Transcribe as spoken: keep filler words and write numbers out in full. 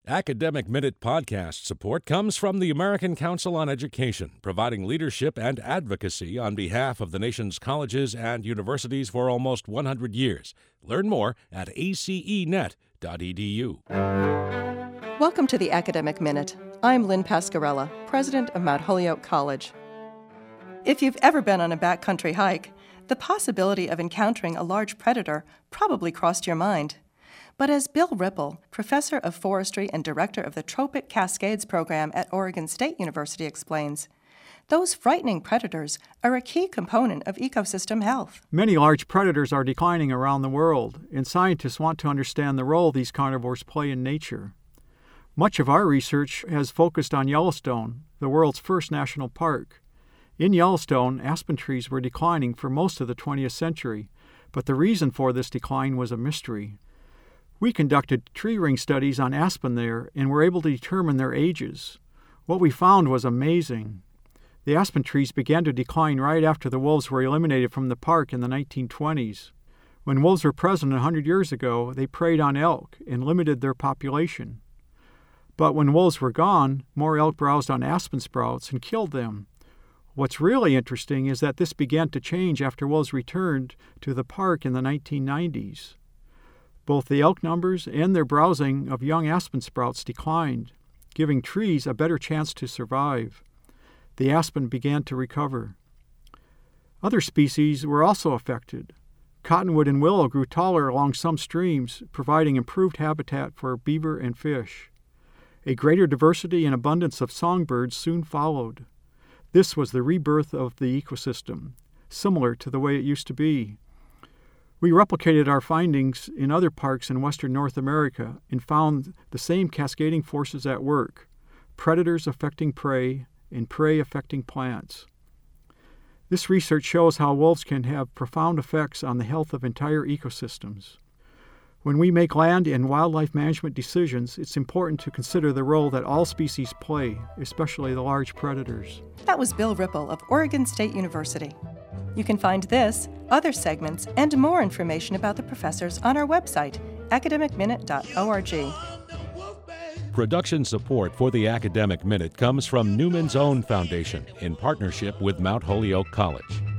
Academic Minute podcast support comes from the American Council on Education, providing leadership and advocacy on behalf of the nation's colleges and universities for almost one hundred years. Learn more at a c e net dot e d u. Welcome to the Academic Minute. I'm Lynn Pascarella, president of Mount Holyoke College. If you've ever been on a backcountry hike, the possibility of encountering a large predator probably crossed your mind. But as Bill Ripple, professor of forestry and director of the Tropic Cascades program at Oregon State University, explains, those frightening predators are a key component of ecosystem health. Many large predators are declining around the world, and scientists want to understand the role these carnivores play in nature. Much of our research has focused on Yellowstone, the world's first national park. In Yellowstone, aspen trees were declining for most of the twentieth century, but the reason for this decline was a mystery. We conducted tree ring studies on aspen there and were able to determine their ages. What we found was amazing. The aspen trees began to decline right after the wolves were eliminated from the park in the nineteen twenties. When wolves were present one hundred years ago, they preyed on elk and limited their population. But when wolves were gone, more elk browsed on aspen sprouts and killed them. What's really interesting is that this began to change after wolves returned to the park in the nineteen nineties. Both the elk numbers and their browsing of young aspen sprouts declined, giving trees a better chance to survive. The aspen began to recover. Other species were also affected. Cottonwood and willow grew taller along some streams, providing improved habitat for beaver and fish. A greater diversity and abundance of songbirds soon followed. This was the rebirth of the ecosystem, similar to the way it used to be. We replicated our findings in other parks in western North America and found the same cascading forces at work, predators affecting prey and prey affecting plants. This research shows how wolves can have profound effects on the health of entire ecosystems. When we make land and wildlife management decisions, it's important to consider the role that all species play, especially the large predators. That was Bill Ripple of Oregon State University. You can find this, other segments, and more information about the professors on our website, academic minute dot org. Production support for the Academic Minute comes from Newman's Own Foundation in partnership with Mount Holyoke College.